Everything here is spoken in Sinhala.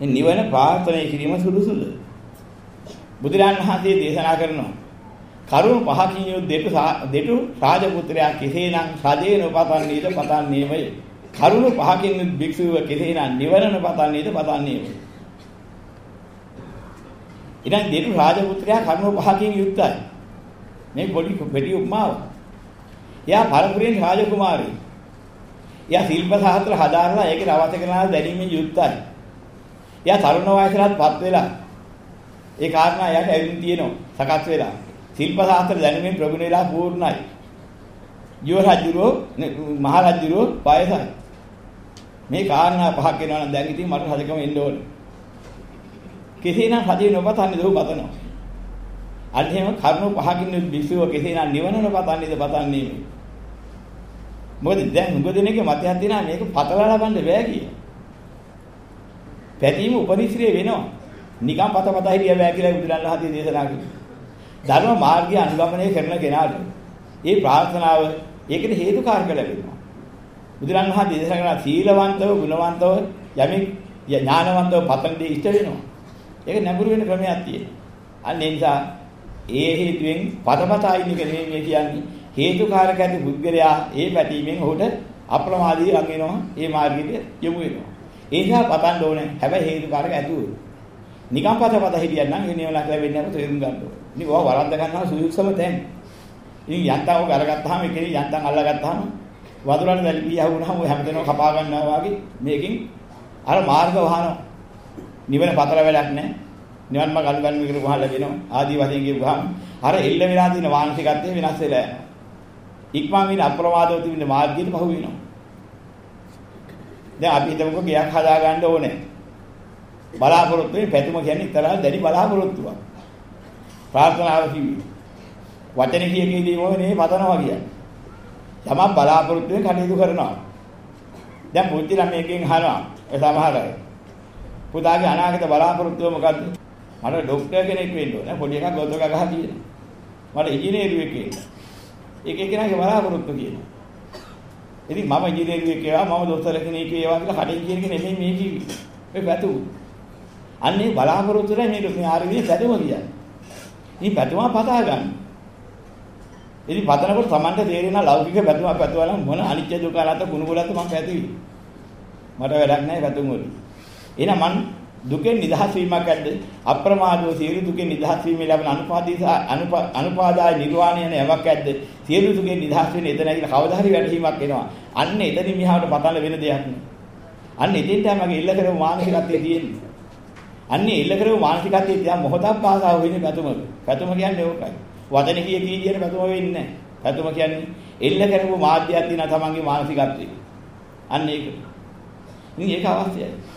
මේ නිවන ප්‍රාර්ථනා කිරීම සුදුසුද? බුදුරන් වහන්සේ දේශනා කරනවා කරුණ පහකින් යුත් දෙටු රාජපුත්‍රයා කෙසේනම් රජේන පතන්නේද පතන්නේමය. කරුණ පහකින් යුත් භික්ෂුව කෙසේනම් නිවනන පතන්නේද පතන්නේමය. ඉතින් දෙටු රාජපුත්‍රයා කරුණ පහකින් යුක්තයි. මේ පොඩි උපමාව. එයා පරපුරෙන් රාජකුමාරී. එයා ශිල්ප සාහිත්‍ය හදාarලා ඒකේ අවශ්‍ය කරන දැනීමෙන් යුක්තයි. එයා තරුණ වයසටපත් වෙලා ඒ කාරණා එයාට ඇවිත් තියෙනවා සකස් වෙලා. ශිල්ප සාහිත්‍ය දැනීමෙන් ප්‍රගුණ වෙලා පූර්ණයි. යෝ රජුරෝ මහ රජුරෝ වයසයි. මේ කාරණා පහක් වෙනවා නම් දැන් ඉතින් මට රජකම එන්න ඕනේ. කෙසේනම් රජේ නොපතන්නේ දෝ පතනවා. අන්තිම කරුණු පහකින් විශ්ව කෙසේනම් නිවන නොපතන්නේද පතන්නේ. මොකද දැන් උගදෙනගේ මතයක් දෙනා මේක පතලා ලබන්න බෑ කිය. පැතීම උපනිශ්‍රේ වෙනවා. නිකම් පත හිටිය බෑ කියලා බුදුරණන් වහන්සේ දේශනා කළා. ධර්ම මාර්ගය අනුගමනය කරන කෙනාට මේ ප්‍රාර්ථනාව ඒකට හේතුකාරක ලැබෙනවා. බුදුරණන් වහන්සේ දේශනා කරන සීලවන්තව ගුණවන්තව යමින් ඥානවන්තව පතන්නේ ඉෂ්ට වෙනවා. ඒක නැඹුරු වෙන ක්‍රමයක් තියෙනවා. අන්න ඒ නිසා ඒ හේතුවෙන් පතපතා ඉන්න කෙනෙක් මේ කියන්නේ හේතුකාරක ඇති පුද්ගලයා ඒ පැතීමෙන් ඔහුට අප්‍රමාදී ලඟ වෙනවා. ඒ මාර්ගයට යොමු වෙනවා. ඒ නිසා පතන්න ඕනේ. හැබැයි හේතුකාරක ඇතුව. නිකම් පත හිටියනම් ඒ නිවනක් ලැබෙන්නේ නැහැ තේරුම් ගන්න ඕනේ. ඉතින් ඔය වරද්ද ගන්නවා සුදුසුම තැන්. ඉතින් යන්තම් ඔක අරගත්තාම එකේ යන්තම් අල්ලගත්තාම වතුරට දැලිපිය වුණාම ඔය හැමදේම කපා ගන්නවා වගේ මේකෙන් අර මාර්ග වහනවා. නිවන පතර වැඩක් නැහැ. නිවන් මාර්ග අනුගමනය කරපු වහලා ලැබෙනවා. ආදී වශයෙන් කියපුවාම අර එල්ල වෙලා තියෙන මානසිකත්වය වෙනස් වෙලා යනවා. ඉක්මන් වෙන අප්‍රමාදව තිබෙන මාර්ගයට පහු වෙනවා. දැන් අපි හිතමුකෝ ගයක් හදා ගන්න ඕනේ. බලාපොරොත්තු වෙන පැතුම කියන්නේ තරහ දැඩි බලාපොරොත්තුවක්. ප්‍රාර්ථනාව කිව්වේ. වචනේ කියකේදී මොනේ පතනවා කියන්නේ. තමන් බලාපොරොත්තු වෙන කටයුතු කරනවා. දැන් මුචි ළමයෙක්ගෙන් අහනවා ඒ සමහර අය. පුතාගේ අනාගත බලාපොරොත්තුව මොකද්ද? මට ડોක්ටර් කෙනෙක් වෙන්න ඕනේ. පොඩි එකක් ගොතක ගහ තියෙනවා. මට ඉංජිනේරුවෙක් වෙන්න. එක කෙනාගේ බලාපොරොත්තු කියනවා. ඉතින් මම ඉංජිනේරුවෙක් වේවා මම දොස්තර කෙනෙක් වේවා කියලා කටින් කියන එක නෙමෙයි මේ කිව්වේ. ඒ පැතු. අන්නේ බලාපොරොත්තු රැ මේ ආරවියේ පැතුම කියන්නේ. මේ පැතුම පතා ගන්න. ඉතින් පතනකොට Tamante තේරෙන ලෞකික පැතුම පැතුවනම් මොන අනිත්‍ය දුක අනාත්ම ගුණ ගුණත් මම පැතුවේ. මට වැඩක් නැහැ පැතුම් වල. එහෙනම් මං දුකෙන් නිදහස් වීමක් ඇද්ද? අප්‍රමාදව සියලු දුකෙන් නිදහස් වීමේ ලැබෙන අනුපාදාය නිර්වාණය යන යමක් ඇද්ද? සියලු දුකෙන් නිදහස් වෙන එතන කියලා කවදා හරි වැටහීමක් එනවා. අන්න එතනින් මෙහාට පතන වෙන දෙයක් නෙවෙයි. අන්න එතෙන් තමයි මගේ ඉල්ල කරපු මානසිකත්වයේ තියෙන්නේ. අන්නේ ඉල්ල කරපු මානසිකත්වයේ තියා මොහොතක් පාසා වෙන්නේ පැතුමක. පැතුම කියන්නේ ඕකයි. වදන කී කියන පැතුම වෙන්නේ නැහැ. පැතුම කියන්නේ ඉල්ල කරපු මාධ්‍යයක් දිනා තමන්ගේ මානසිකත්වයේ. අන්න ඒක. ඉතින් ඒක අවශ්‍යයි.